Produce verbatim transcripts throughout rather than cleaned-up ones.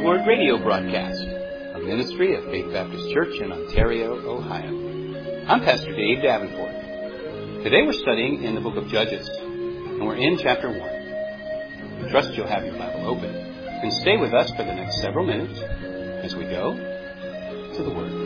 Word radio broadcast, a ministry of Faith Baptist Church in Ontario, Ohio. I'm Pastor Dave Davenport. Today we're studying in the book of Judges, and we're in chapter one. I trust you'll have your Bible open and stay with us for the next several minutes as we go to the Word.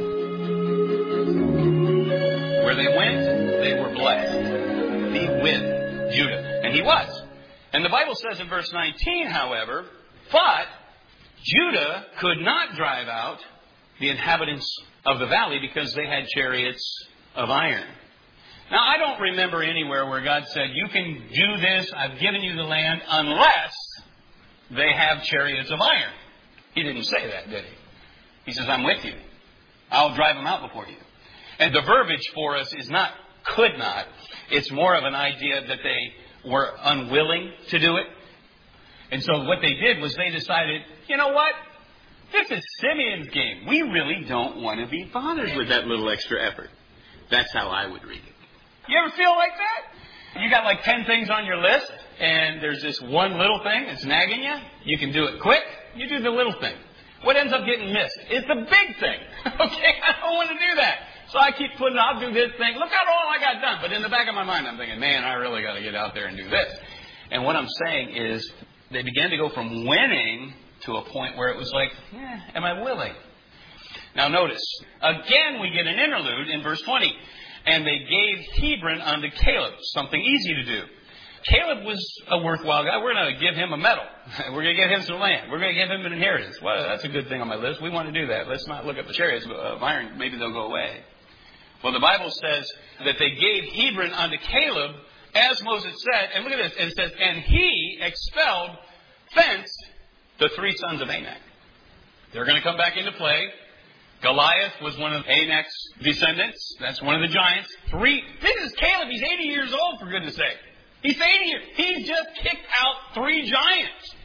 Where they went, they were blessed. Be with Judah. And he was. And the Bible says in verse nineteen, however, but Judah could not drive out the inhabitants of the valley because they had chariots of iron. Now, I don't remember anywhere where God said, you can do this, I've given you the land, unless they have chariots of iron. He didn't say that, did he? He says, I'm with you. I'll drive them out before you. And the verbiage for us is not could not. It's more of an idea that they were unwilling to do it. And so what they did was they decided, you know what? This is Simeon's game. We really don't want to be bothered with that little extra effort. That's how I would read it. You ever feel like that? You got like ten things on your list, and there's this one little thing that's nagging you. You can do it quick. You do the little thing. What ends up getting missed is the big thing. Okay? I don't want to do that. So I keep putting, I'll do this thing. Look at all I got done. But in the back of my mind, I'm thinking, man, I really got to get out there and do this. And what I'm saying is, they began to go from winning to a point where it was like, eh, am I willing? Now notice, again we get an interlude in verse twenty. And they gave Hebron unto Caleb, something easy to do. Caleb was a worthwhile guy. We're going to give him a medal. We're going to give him some land. We're going to give him an inheritance. Well, that's a good thing on my list. We want to do that. Let's not look at the chariots of iron. Maybe they'll go away. Well, the Bible says that they gave Hebron unto Caleb, as Moses said, and look at this, it says, and he expelled, fenced, the three sons of Anak. They're going to come back into play. Goliath was one of Anak's descendants. That's one of the giants. Three. This is Caleb. He's eighty years old, for goodness sake. He's eighty years. He just kicked out three giants.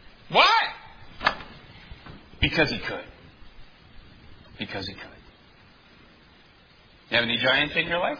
Why? Because he could. Because he could. You have any giants in your life?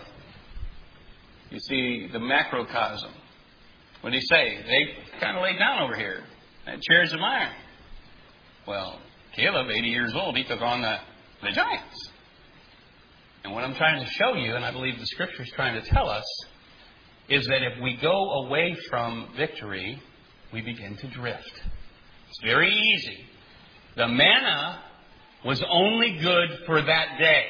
You see the macrocosm. What did he say? They kind of laid down over here. Had chairs of iron. Well, Caleb, eighty years old, he took on the, the giants. And what I'm trying to show you, and I believe the Scripture is trying to tell us, is that if we go away from victory, we begin to drift. It's very easy. The manna was only good for that day.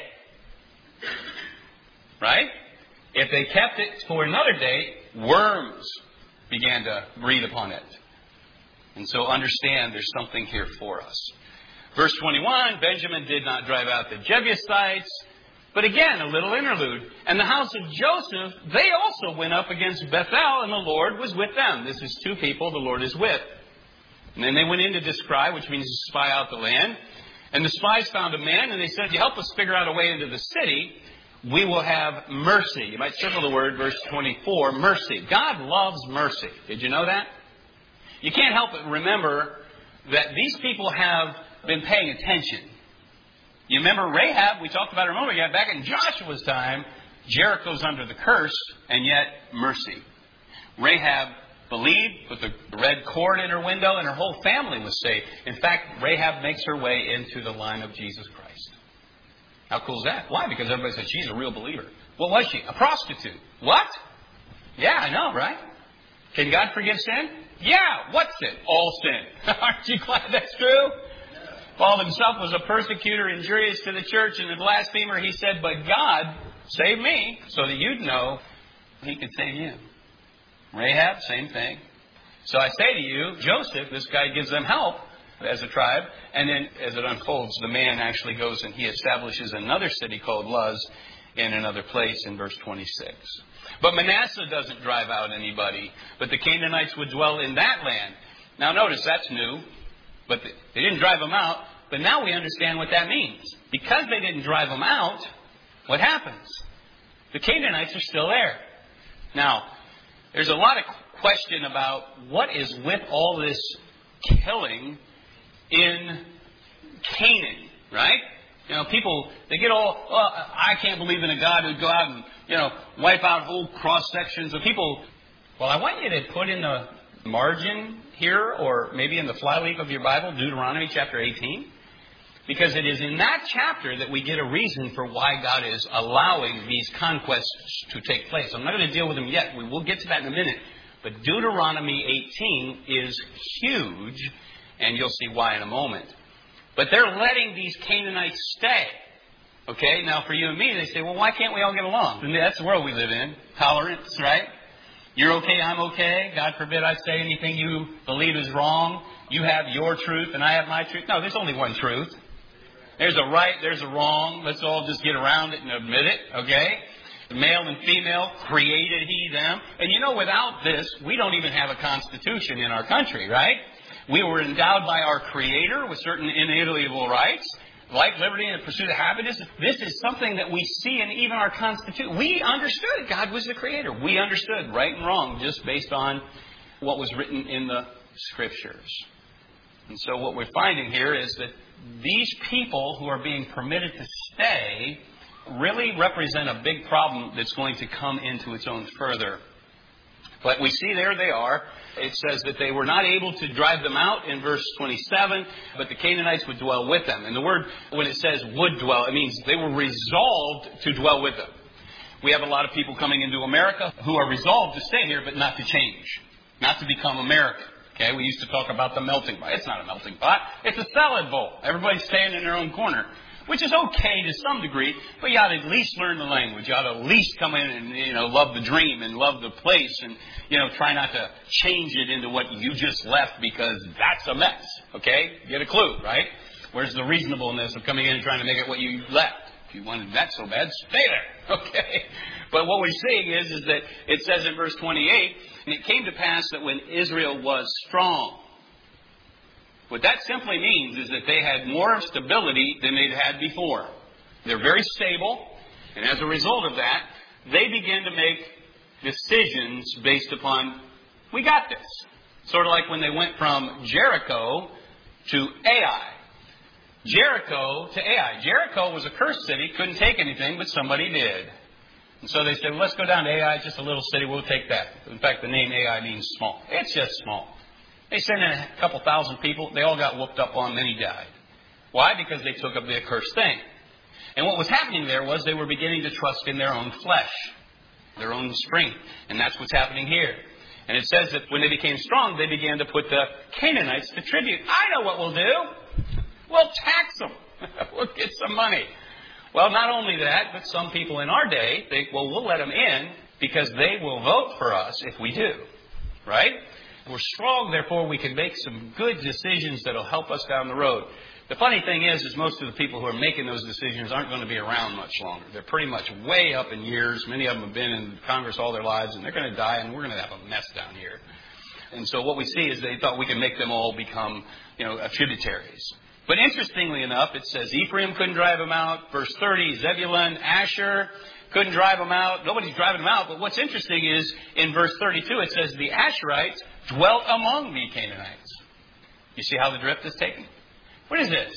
Right? If they kept it for another day, worms began to breed upon it. And so understand there's something here for us. Verse twenty-one, Benjamin did not drive out the Jebusites. But again, a little interlude. And the house of Joseph, they also went up against Bethel, and the Lord was with them. This is two people the Lord is with. And then they went in to descry, which means to spy out the land. And the spies found a man, and they said, you help us figure out a way into the city, we will have mercy. You might circle the word, verse twenty-four, mercy. God loves mercy. Did you know that? You can't help but remember that these people have been paying attention. You remember Rahab, we talked about her a moment ago, back in Joshua's time, Jericho's under the curse, and yet mercy. Rahab believed, put the red cord in her window, and her whole family was saved. In fact, Rahab makes her way into the line of Jesus Christ. How cool is that? Why? Because everybody says she's a real believer. What was she? A prostitute. What? Yeah, I know, right? Can God forgive sin? Yeah. What sin? All sin. Aren't you glad that's true? Paul himself was a persecutor, injurious to the church, and a blasphemer. He said, but God saved me so that you'd know He could save you. Rahab, same thing. So I say to you, Joseph, this guy gives them help as a tribe. And then as it unfolds, the man actually goes and he establishes another city called Luz in another place in verse twenty-six. But Manasseh doesn't drive out anybody, but the Canaanites would dwell in that land. Now notice, that's new, but they didn't drive them out. But now we understand what that means. Because they didn't drive them out, what happens? The Canaanites are still there. Now, there's a lot of question about what is with all this killing in Canaan, right? You know, people, they get all, oh, I can't believe in a God who'd go out and, you know, wipe out whole cross-sections of people. Well, I want you to put in the margin here, or maybe in the flyleaf of your Bible, Deuteronomy chapter eighteen. Because it is in that chapter that we get a reason for why God is allowing these conquests to take place. I'm not going to deal with them yet. We will get to that in a minute. But Deuteronomy eighteen is huge, and you'll see why in a moment. But they're letting these Canaanites stay. Okay, now for you and me, they say, well, why can't we all get along? And that's the world we live in. Tolerance, right? You're okay, I'm okay. God forbid I say anything you believe is wrong. You have your truth and I have my truth. No, there's only one truth. There's a right, there's a wrong. Let's all just get around it and admit it, okay? Male and female, created he them. And you know, without this, we don't even have a constitution in our country, right? We were endowed by our Creator with certain inalienable rights. Life, liberty, and the pursuit of happiness. This is something that we see in even our Constitution. We understood God was the Creator. We understood right and wrong just based on what was written in the Scriptures. And so what we're finding here is that these people who are being permitted to stay really represent a big problem that's going to come into its own further. But we see there they are. It says that they were not able to drive them out in verse twenty-seven, but the Canaanites would dwell with them. And the word, when it says would dwell, it means they were resolved to dwell with them. We have a lot of people coming into America who are resolved to stay here, but not to change, not to become American. Okay, we used to talk about the melting pot. It's not a melting pot. It's a salad bowl. Everybody's staying in their own corner, which is okay to some degree, but you ought to at least learn the language. You ought to at least come in and, you know, love the dream and love the place and, you know, try not to change it into what you just left because that's a mess. Okay? Get a clue, right? Where's the reasonableness of coming in and trying to make it what you left? If you wanted that so bad, stay there. Okay? But what we're seeing is, is that it says in verse twenty-eight, and it came to pass that when Israel was strong. What that simply means is that they had more stability than they'd had before. They're very stable, and as a result of that, they began to make decisions based upon, we got this. Sort of like when they went from Jericho to Ai. Jericho to Ai. Jericho was a cursed city, couldn't take anything, but somebody did. And so they said, well, let's go down to Ai, just a little city, we'll take that. In fact, the name Ai means small. It's just small. They sent in a couple thousand people. They all got whooped up on, many died. Why? Because they took up the accursed thing. And what was happening there was they were beginning to trust in their own flesh, their own strength. And that's what's happening here. And it says that when they became strong, they began to put the Canaanites to tribute. I know what we'll do. We'll tax them. We'll get some money. Well, not only that, but some people in our day think, well, we'll let them in because they will vote for us if we do. Right? We're strong, therefore we can make some good decisions that will help us down the road. The funny thing is, is most of the people who are making those decisions aren't going to be around much longer. They're pretty much way up in years. Many of them have been in Congress all their lives, and they're going to die, and we're going to have a mess down here. And so what we see is they thought we can make them all become, you know, tributaries. But interestingly enough, it says Ephraim couldn't drive them out. Verse thirty, Zebulun, Asher couldn't drive them out. Nobody's driving them out. But what's interesting is in verse thirty-two, it says the Asherites dwelt among the Canaanites. You see how the drift is taken? What is this?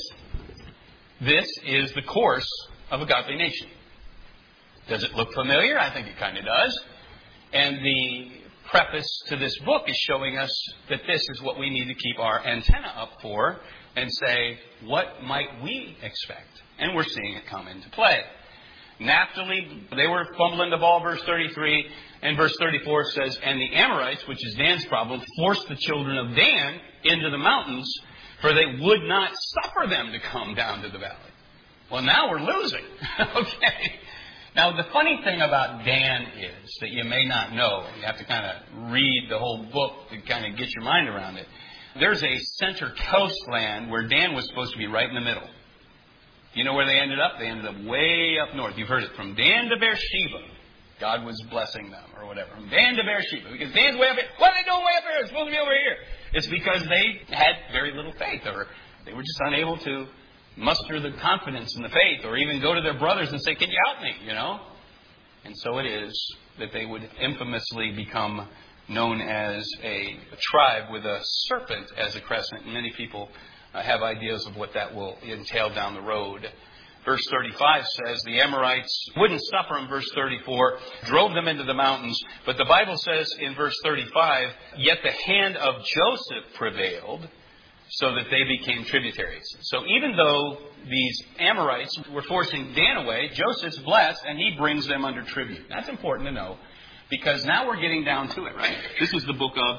This is the course of a godly nation. Does it look familiar? I think it kind of does. And the preface to this book is showing us that this is what we need to keep our antenna up for and say, what might we expect? And we're seeing it come into play. Naphtali, they were fumbling the ball, verse thirty-three. And verse thirty-four says, and the Amorites, which is Dan's problem, forced the children of Dan into the mountains, for they would not suffer them to come down to the valley. Well, now we're losing. Okay. Now, the funny thing about Dan is that you may not know. You have to kind of read the whole book to kind of get your mind around it. There's a center coastland where Dan was supposed to be right in the middle. You know where they ended up? They ended up way up north. You've heard it. From Dan to Beersheba, God was blessing them or whatever. From Dan to Beersheba. Because Dan's way up here. What are they doing way up here? It's supposed to be over here. It's because they had very little faith, or they were just unable to muster the confidence in the faith, or even go to their brothers and say, can you help me? You know? And so it is that they would infamously become known as a tribe with a serpent as a crescent. And many people uh, have ideas of what that will entail down the road. Verse thirty-five says the Amorites wouldn't suffer them. Verse thirty-four drove them into the mountains. But the Bible says in verse thirty-five, yet the hand of Joseph prevailed so that they became tributaries. So even though these Amorites were forcing Dan away, Joseph's blessed and he brings them under tribute. That's important to know because now we're getting down to it, right? This is the book of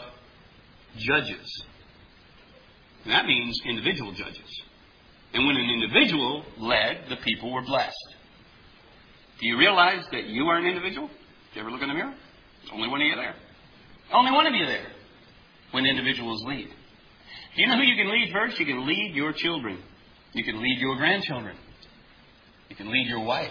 Judges. And that means individual judges. And when an individual led, the people were blessed. Do you realize that you are an individual? Do you ever look in the mirror? There's only one of you there. Only one of you there when individuals lead. Do you know who you can lead first? You can lead your children. You can lead your grandchildren. You can lead your wife.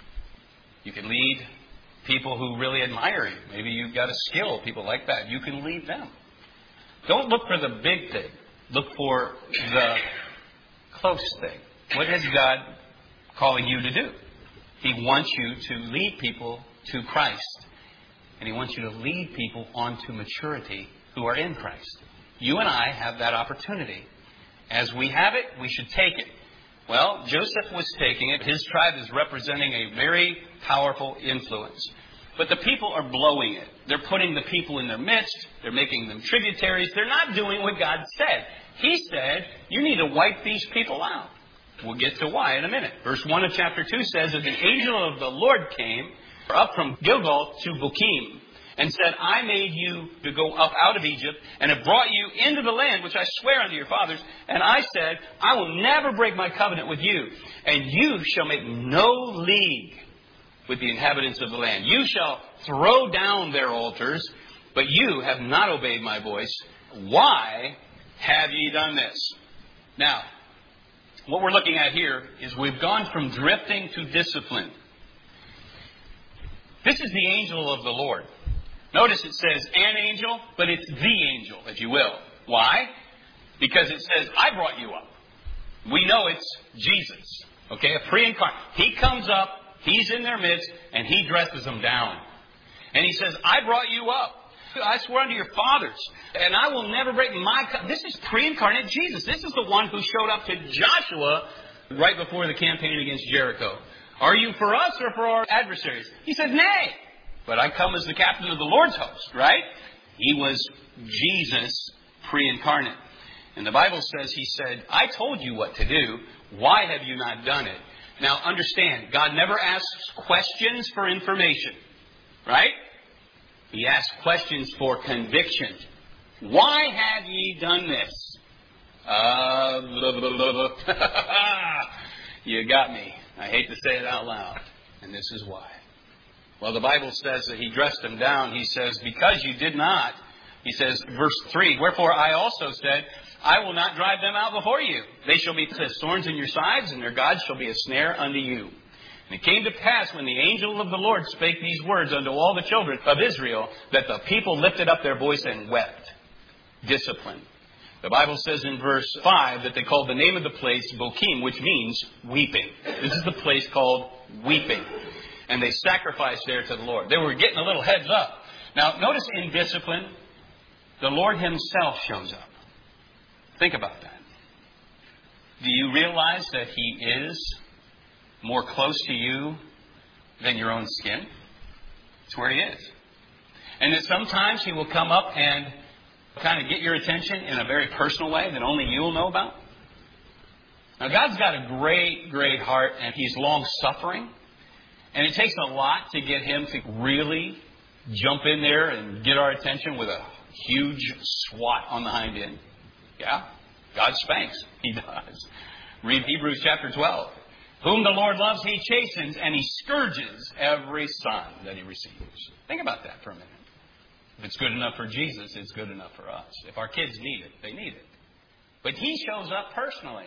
You can lead people who really admire you. Maybe you've got a skill, people like that. You can lead them. Don't look for the big thing. Look for the close thing. What is God calling you to do? He wants you to lead people to Christ. And He wants you to lead people onto maturity who are in Christ. You and I have that opportunity. As we have it, we should take it. Well, Joseph was taking it. His tribe is representing a very powerful influence. But the people are blowing it. They're putting the people in their midst. They're making them tributaries. They're not doing what God said. He said, you need to wipe these people out. We'll get to why in a minute. Verse one of chapter two says that an angel of the Lord came up from Gilgal to Bochim and said, I made you to go up out of Egypt and have brought you into the land which I swear unto your fathers. And I said, I will never break my covenant with you, and you shall make no league with the inhabitants of the land. You shall throw down their altars, but you have not obeyed my voice. Why have ye done this? Now, what we're looking at here is we've gone from drifting to discipline. This is the angel of the Lord. Notice it says an angel, but it's the angel, if you will. Why? Because it says, I brought you up. We know it's Jesus. Okay, a pre-incarnate. He comes up, He's in their midst, and He dresses them down. And He says, I brought you up. I swear unto your fathers, and I will never break my covenant. This is pre-incarnate Jesus. This is the one who showed up to Joshua right before the campaign against Jericho. Are you for us or for our adversaries? He said, nay. But I come as the captain of the Lord's host, right? He was Jesus pre-incarnate. And the Bible says, He said, I told you what to do. Why have you not done it? Now understand, God never asks questions for information, right? He asks questions for conviction. Why have ye done this? Uh, blah, blah, blah, blah. You got me. I hate to say it out loud. And this is why. Well, the Bible says that He dressed them down. He says, because you did not, He says, verse three, wherefore I also said, I will not drive them out before you. They shall be as thorns in your sides, and their gods shall be a snare unto you. And it came to pass when the angel of the Lord spake these words unto all the children of Israel, that the people lifted up their voice and wept. Discipline. The Bible says in verse five that they called the name of the place Bochim, which means weeping. This is the place called weeping. And they sacrificed there to the Lord. They were getting a little heads up. Now, notice in discipline, the Lord Himself shows up. Think about that. Do you realize that He is more close to you than your own skin? It's where He is. And that sometimes He will come up and kind of get your attention in a very personal way that only you'll know about. Now, God's got a great, great heart, and He's long-suffering. And it takes a lot to get Him to really jump in there and get our attention with a huge swat on the hind end. Yeah, God spanks. He does. Read Hebrews chapter twelve. Whom the Lord loves, He chastens, and He scourges every son that He receives. Think about that for a minute. If it's good enough for Jesus, it's good enough for us. If our kids need it, they need it. But He shows up personally.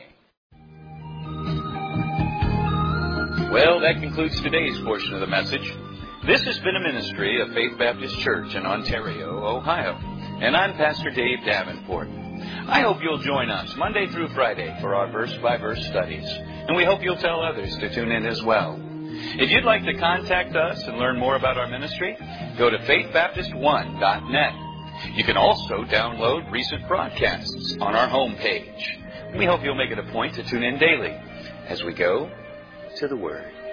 Well, that concludes today's portion of the message. This has been a ministry of Faith Baptist Church in Ontario, Ohio. And I'm Pastor Dave Davenport. I hope you'll join us Monday through Friday for our verse-by-verse studies. And we hope you'll tell others to tune in as well. If you'd like to contact us and learn more about our ministry, go to faith baptist one dot net. You can also download recent broadcasts on our homepage. We hope you'll make it a point to tune in daily as we go to the Word.